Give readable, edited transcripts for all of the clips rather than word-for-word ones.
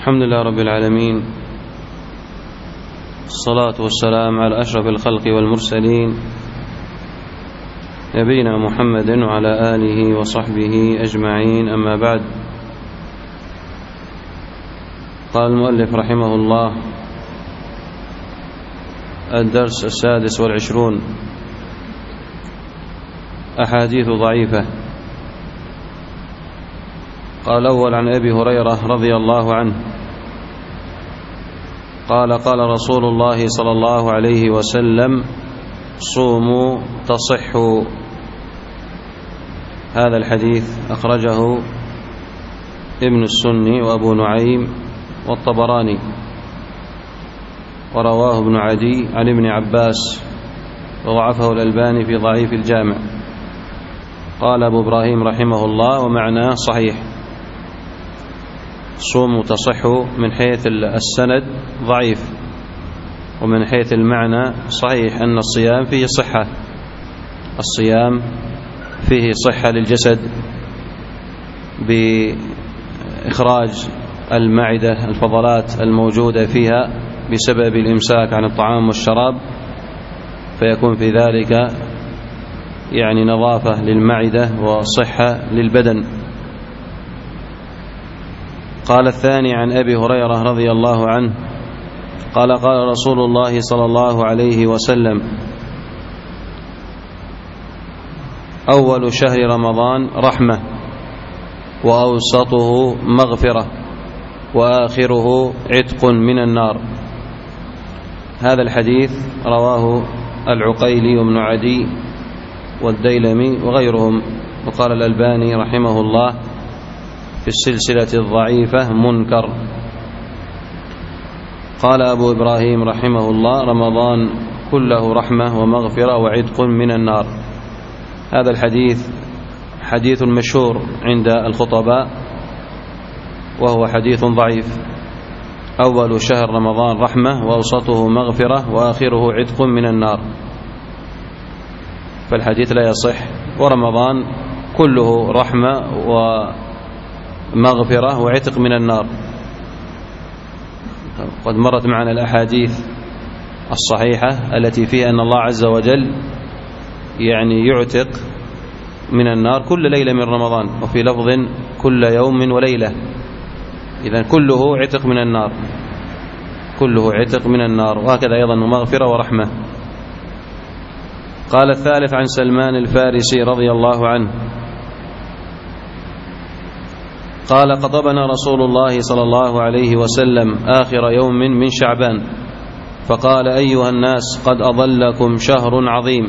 الحمد لله رب العالمين، الصلاة والسلام على أشرف الخلق والمرسلين نبينا محمد وعلى آله وصحبه أجمعين. أما بعد، قال المؤلف رحمه الله: الدرس 26، أحاديث ضعيفة. قال الأول عن أبي هريرة رضي الله عنه قال: قال رسول الله صلى الله عليه وسلم: صوموا تصحوا. هذا الحديث أخرجه ابن السني وأبو نعيم والطبراني، ورواه ابن عدي عن ابن عباس، وضعفه الألباني في ضعيف الجامع. قال أبو إبراهيم رحمه الله: ومعناه صحيح. صوموا تصحوا من حيث السند ضعيف، ومن حيث المعنى صحيح، أن الصيام فيه صحة، الصيام فيه صحة للجسد بإخراج المعدة الفضلات الموجودة فيها بسبب الإمساك عن الطعام والشراب، فيكون في ذلك نظافة للمعدة وصحة للبدن. قال الثاني عن أبي هريرة رضي الله عنه قال: قال رسول الله صلى الله عليه وسلم: أول شهر رمضان رحمة، وأوسطه مغفرة، وآخره عتق من النار. هذا الحديث رواه العقيلي وابن عدي والديلمي وغيرهم. وقال الألباني رحمه الله في السلسلة الضعيفة: منكر. قال أبو إبراهيم رحمه الله: رمضان كله رحمة ومغفرة وعتق من النار. هذا الحديث حديث مشهور عند الخطباء، وهو حديث ضعيف. أول شهر رمضان رحمة، وأوسطه مغفرة، وآخره عتق من النار، فالحديث لا يصح. ورمضان كله رحمة ومغفرة وعتق من النار. قد مرت معنا الأحاديث الصحيحة التي فيها أن الله عز وجل يعتق من النار كل ليلة من رمضان، وفي لفظ كل يوم وليلة. إذن كله عتق من النار، كله عتق من النار، وهكذا أيضا مغفرة ورحمة. قال الثالث عن سلمان الفارسي رضي الله عنه قال: خطبنا رسول الله صلى الله عليه وسلم آخر يوم من شعبان، فقال: أيها الناس، قد أضلكم شهر عظيم،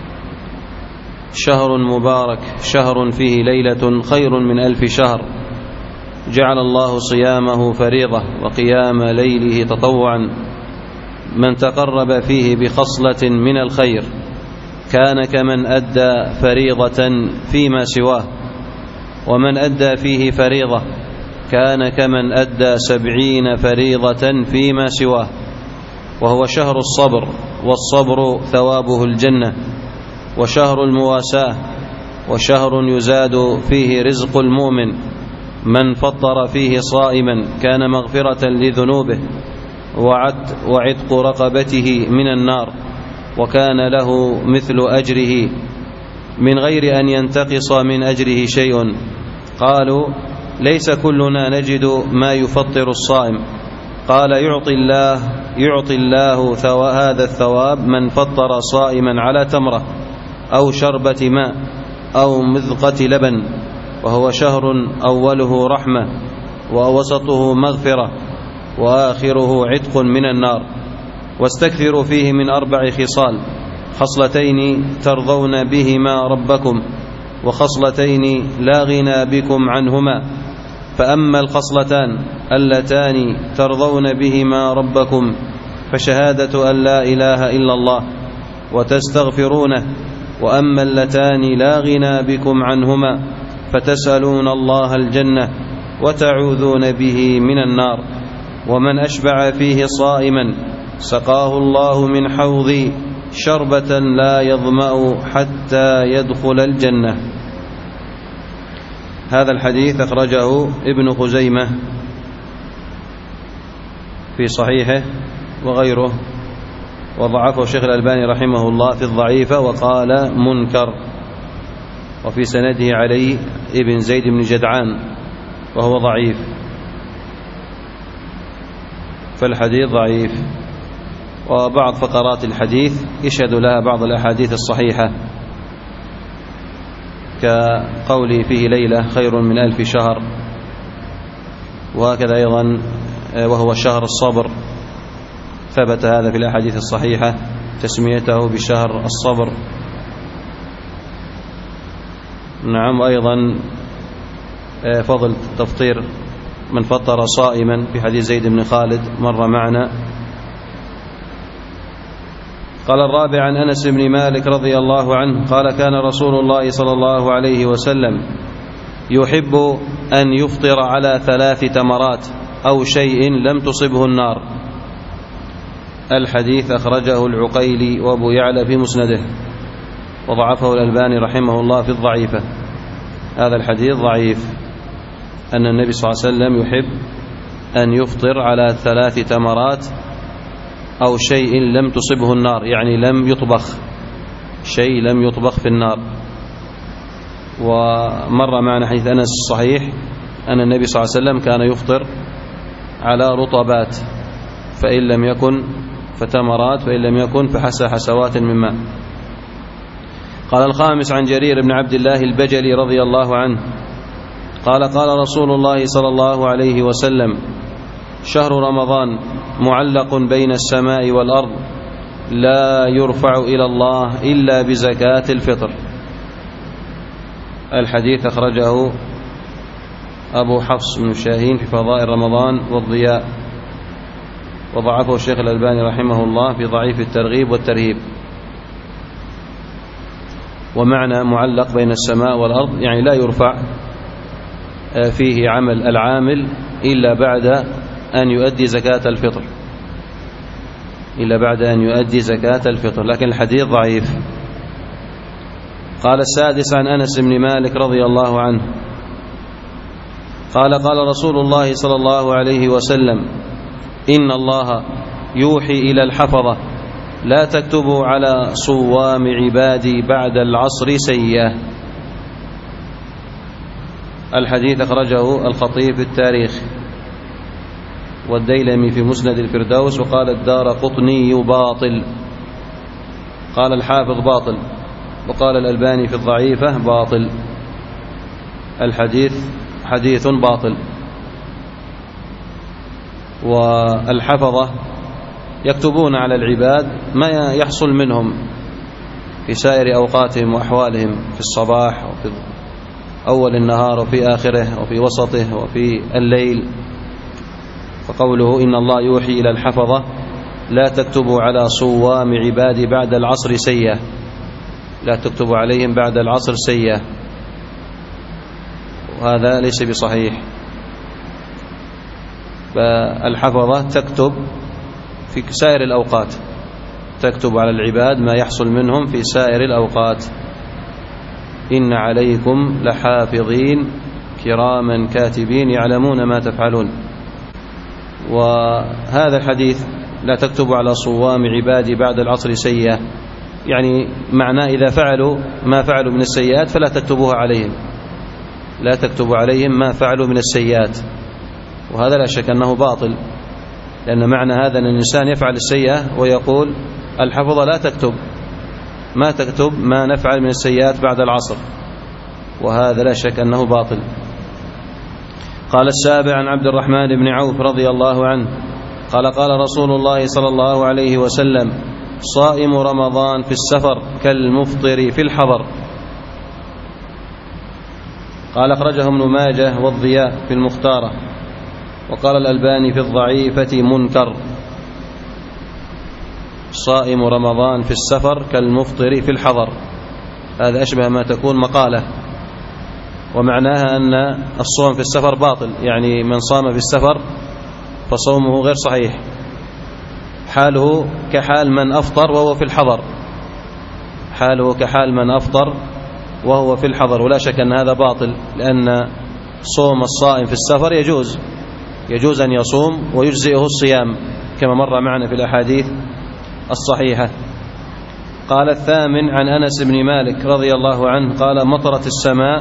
شهر مبارك، شهر فيه ليلة خير من 1000 شهر، جعل الله صيامه فريضة وقيام ليله تطوعا، من تقرب فيه بخصلة من الخير كان كمن أدى فريضة فيما سواه، ومن أدى فيه فريضة كان كمن أدى 70 فريضة فيما سواه. وهو شهر الصبر، والصبر ثوابه الجنة، وشهر المواساة، وشهر يزاد فيه رزق المؤمن، من فطر فيه صائما كان مغفرة لذنوبه وعتق رقبته من النار، وكان له مثل أجره من غير أن ينتقص من أجره شيء. قالوا: ليس كلنا نجد ما يفطر الصائم. قال: يعطي الله هذا الثواب من فطر صائما على تمرة أو شربة ماء أو مذقة لبن. وهو شهر أوله رحمة، ووسطه مغفرة، وآخره عتق من النار. واستكثروا فيه من 4 خصال: خصلتين ترضون بهما ربكم، وخصلتين لا غنى بكم عنهما. فأما الخصلتان اللتان ترضون بهما ربكم فشهادة أن لا إله إلا الله وتستغفرونه. وأما اللتان لا غنى بكم عنهما فتسألون الله الجنة وتعوذون به من النار. ومن أشبع فيه صائما سقاه الله من حوضي شربة لا يظمأ حتى يدخل الجنة. هذا الحديث أخرجه ابن خزيمة في صحيحه وغيره، وضعفه الشيخ الألباني رحمه الله في الضعيفة وقال منكر، وفي سنده علي ابن زيد بن جدعان وهو ضعيف، فالحديث ضعيف. وبعض فقرات الحديث يشهد لها بعض الأحاديث الصحيحة، كقوله فيه ليلة خير من 1000 شهر، وهكذا أيضا وهو شهر الصبر، ثبت هذا في الأحاديث الصحيحة تسميته بشهر الصبر. نعم. وأيضا فضل تفطير من فطر صائما في حديث زيد بن خالد مر معنا. قال الرابع عن أنس بن مالك رضي الله عنه قال كان رسول الله صلى الله عليه وسلم يحب أن يفطر على 3 تمرات أو شيء لم تصبه النار. الحديث أخرجه العقيلي وأبو يعلى في مسنده، وضعفه الألباني رحمه الله في الضعيفة. هذا الحديث ضعيف، أن النبي صلى الله عليه وسلم يحب أن يفطر على 3 تمرات أو شيء لم تصبه النار، يعني لم يطبخ، شيء لم يطبخ في النار. ومر معنا حديث أنس الصحيح أن النبي صلى الله عليه وسلم كان يفطر على رطبات، فإن لم يكن فتمرات، فإن لم يكن حسوات من ماء. قال الخامس عن جرير بن عبد الله البجلي رضي الله عنه قال قال رسول الله صلى الله عليه وسلم شهر رمضان معلق بين السماء والأرض لا يرفع إلى الله إلا بزكاة الفطر. الحديث أخرجه أبو حفص بن شاهين في فضائل رمضان والضياء، وضعفه الشيخ الألباني رحمه الله في ضعيف الترغيب والترهيب. ومعنى معلق بين السماء والأرض يعني لا يرفع فيه عمل العامل إلا بعد أن يؤدي زكاة الفطر، إلا بعد أن يؤدي زكاة الفطر، لكن الحديث ضعيف. قال السادس عن أنس بن مالك رضي الله عنه قال قال رسول الله صلى الله عليه وسلم إن الله يوحي إلى الحفظة لا تكتبوا على صوام عبادي بعد العصر سيئة. الحديث أخرجه الخطيب في التاريخ والديلمي في مسند الفردوس، وقال الدارقطني باطل، قال الحافظ باطل، وقال الألباني في الضعيفة باطل. الحديث حديث باطل. والحفظة يكتبون على العباد ما يحصل منهم في سائر أوقاتهم وأحوالهم، في الصباح وفي أول النهار وفي آخره وفي وسطه وفي الليل. فقوله إن الله يوحي إلى الحفظة لا تكتبوا على صوام عبادي بعد العصر سيئة، لا تكتبوا عليهم بعد العصر سيئة، وهذا ليس بصحيح. فالحفظة تكتب في سائر الأوقات، تكتب على العباد ما يحصل منهم في سائر الأوقات. إن عليكم لحافظين كراما كاتبين يعلمون ما تفعلون. وهذا الحديث لا تكتبوا على صوام عبادي بعد العصر سيئة، يعني معناه إذا فعلوا ما فعلوا من السيئات فلا تكتبوها عليهم، لا تكتبوا عليهم ما فعلوا من السيئات. وهذا لا شك أنه باطل، لأن معنى هذا أن الإنسان يفعل السيئة ويقول الحفظة لا تكتب، ما تكتب ما نفعل من السيئات بعد العصر، وهذا لا شك أنه باطل. قال السابع عن عبد الرحمن بن عوف رضي الله عنه قال قال رسول الله صلى الله عليه وسلم صائم رمضان في السفر كالمفطر في الحضر. قال أخرجه ابن ماجه والضياء في المختارة، وقال الألباني في الضعيفة منكر. صائم رمضان في السفر كالمفطر في الحضر، هذا أشبه ما تكون مقالة، ومعناها أن الصوم في السفر باطل، يعني من صام في السفر فصومه غير صحيح، حاله كحال من أفطر وهو في الحضر، حاله كحال من أفطر وهو في الحضر. ولا شك أن هذا باطل، لأن صوم الصائم في السفر يجوز، يجوز أن يصوم ويجزئه الصيام كما مر معنا في الأحاديث الصحيحة. قال الثامن عن أنس بن مالك رضي الله عنه قال مطرت السماء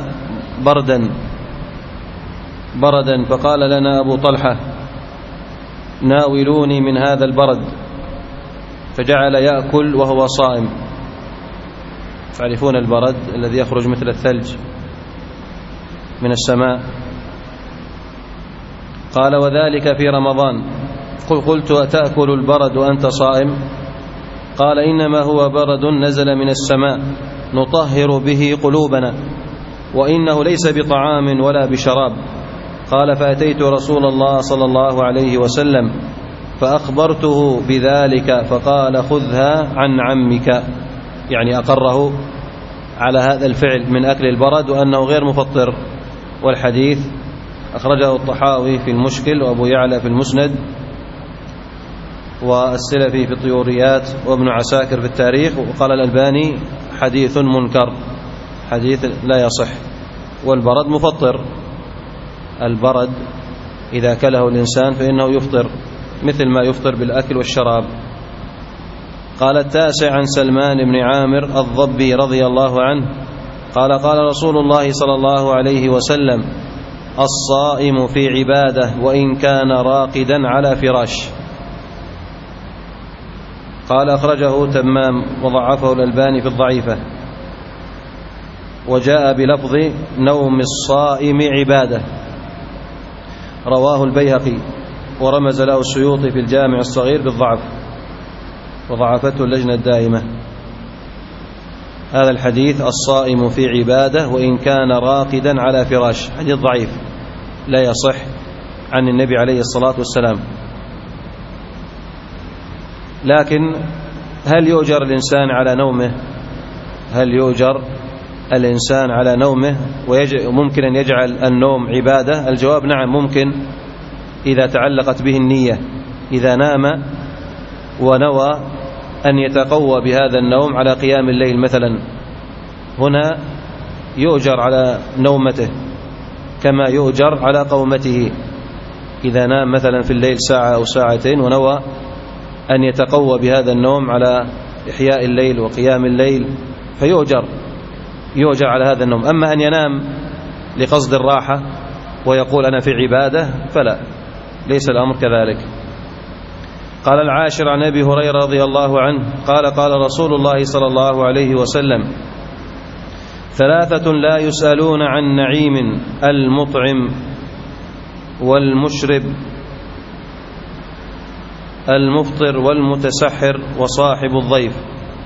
بردا فقال لنا أبو طلحة ناولوني من هذا البرد، فجعل يأكل وهو صائم. تعرفون البرد الذي يخرج مثل الثلج من السماء. قال وذلك في رمضان. قلت أتأكل البرد وأنت صائم؟ قال إنما هو برد نزل من السماء نطهر به قلوبنا، وإنه ليس بطعام ولا بشراب. قال فأتيت رسول الله صلى الله عليه وسلم فأخبرته بذلك فقال خذها عن عمك، يعني أقره على هذا الفعل من أكل البرد وأنه غير مفطر. والحديث أخرجه الطحاوي في المشكل وأبو يعلى في المسند والسلفي في الطيوريات وابن عساكر في التاريخ. وقال الألباني حديث منكر، حديث لا يصح. والبرد مفطر، البرد إذا كله الإنسان فإنه يفطر مثل ما يفطر بالأكل والشراب. قال التاسع عن سلمان بن عامر الضبي رضي الله عنه قال قال رسول الله صلى الله عليه وسلم الصائم في عبادة وإن كان راقدا على فراش. قال أخرجه تمام وضعفه الألباني في الضعيفة. وجاء بلفظ نوم الصائم عبادة، رواه البيهقي ورمز له السيوطي في الجامع الصغير بالضعف وضعفته اللجنة الدائمة. هذا الحديث الصائم في عبادة وإن كان راقدا على فراش حديث ضعيف لا يصح عن النبي عليه الصلاة والسلام. لكن هل يؤجر الإنسان على نومه؟ هل يؤجر الإنسان على نومه وممكن أن يجعل النوم عبادة؟ الجواب نعم ممكن، إذا تعلقت به النية. إذا نام ونوى أن يتقوى بهذا النوم على قيام الليل مثلا، هنا يؤجر على نومته كما يؤجر على قومته. إذا نام مثلا في الليل ساعة أو ساعتين ونوى أن يتقوى بهذا النوم على إحياء الليل وقيام الليل فيؤجر على هذا النوم. أما أن ينام لقصد الراحة ويقول أنا في عبادة فلا، ليس الأمر كذلك. قال العاشر عن أبي هريرة رضي الله عنه قال قال رسول الله صلى الله عليه وسلم ثلاثة لا يسألون عن نعيم المطعم والمشرب المفطر والمتسحر وصاحب الضيف.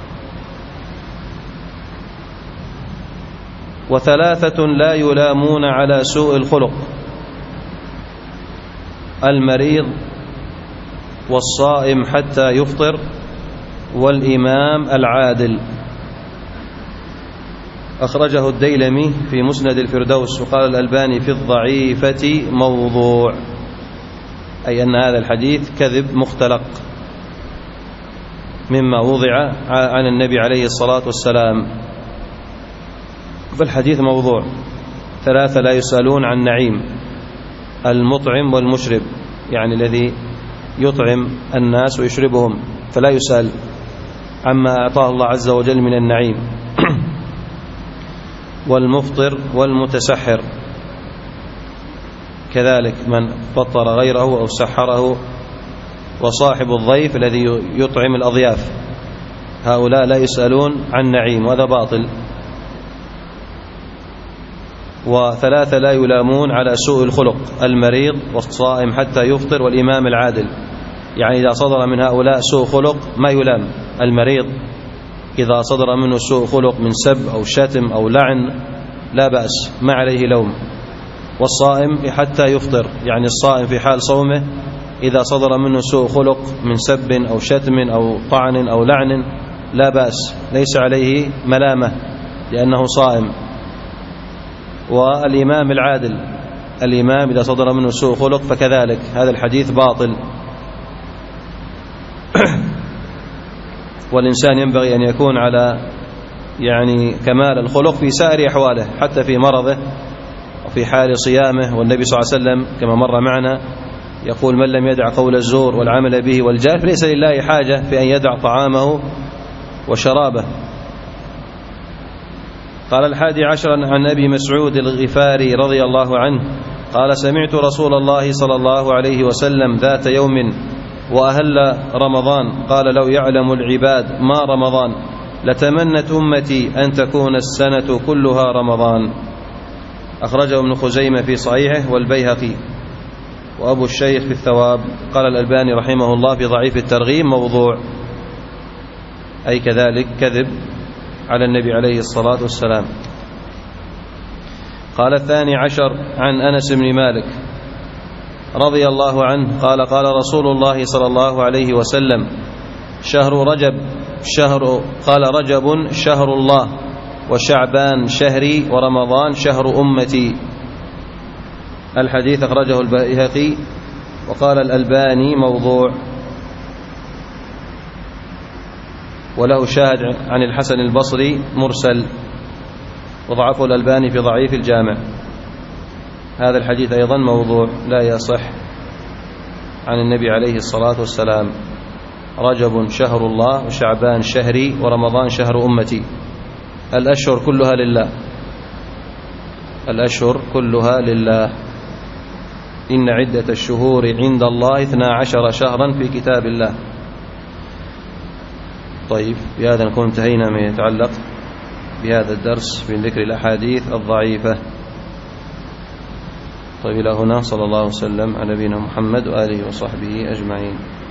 وثلاثة لا يلامون على سوء الخلق المريض والصائم حتى يفطر والإمام العادل. أخرجه الديلمي في مسند الفردوس وقال الألباني في الضعيفة موضوع، أي أن هذا الحديث كذب مختلق مما وضع عن النبي عليه الصلاة والسلام، فالحديث موضوع. ثلاثة لا يسألون عن نعيم المطعم والمشرب، يعني الذي يطعم الناس ويشربهم، فلا يسأل عما أعطاه الله عز وجل من النعيم. والمفطر والمتسحر كذلك من فطر غيره أو سحره. وصاحب الضيف الذي يطعم الأضياف، هؤلاء لا يسألون عن نعيم، وهذا باطل. وثلاثة لا يلامون على سوء الخلق المريض والصائم حتى يفطر والإمام العادل، يعني إذا صدر من هؤلاء سوء خلق ما يلام. المريض إذا صدر منه سوء خلق من سب أو شتم أو لعن لا بأس، ما عليه لوم. والصائم حتى يفطر، يعني الصائم في حال صومه إذا صدر منه سوء خلق من سب أو شتم أو طعن أو لعن لا بأس، ليس عليه ملامة لأنه صائم. والإمام العادل، الإمام إذا صدر منه سوء خلق فكذلك، هذا الحديث باطل. والإنسان ينبغي أن يكون على يعني كمال الخلق في سائر أحواله، حتى في مرضه وفي حال صيامه. والنبي صلى الله عليه وسلم كما مر معنا يقول من لم يدع قول الزور والعمل به والجهل فليس لله حاجة في أن يدع طعامه وشرابه. قال 11 عن أبي مسعود الغفاري رضي الله عنه قال سمعت رسول الله صلى الله عليه وسلم ذات يوم وأهل رمضان قال لو يعلم العباد ما رمضان لتمنت أمتي أن تكون السنة كلها رمضان. أخرجه ابن خزيمة في صحيحه والبيهقي وأبو الشيخ في الثواب. قال الألباني رحمه الله في ضعيف الترغيب موضوع، أي كذلك كذب على النبي عليه الصلاة والسلام. قال 12 عن أنس بن مالك رضي الله عنه قال قال رسول الله صلى الله عليه وسلم قال رجب شهر الله وشعبان شهري ورمضان شهر أمتي. الحديث أخرجه البيهقي وقال الألباني موضوع، وله شاهد عن الحسن البصري مرسل وضعفه الألباني في ضعيف الجامع. هذا الحديث أيضا موضوع لا يصح عن النبي عليه الصلاة والسلام. رجب شهر الله وشعبان شهري ورمضان شهر أمتي. الأشهر كلها لله، الأشهر كلها لله. إن عدة الشهور عند الله 12 شهرا في كتاب الله. طيب، بهذا نكون انتهينا ما يتعلق بهذا الدرس من ذكر الأحاديث الضعيفة. طيب، إلى هنا صلى الله وسلم على نبينا محمد وآله وصحبه أجمعين.